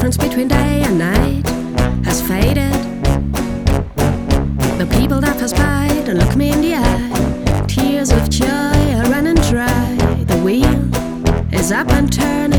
difference between day and night has faded. The people that pass by don't look me in the eye. Tears of joy are running dry. The wheel is up and turning.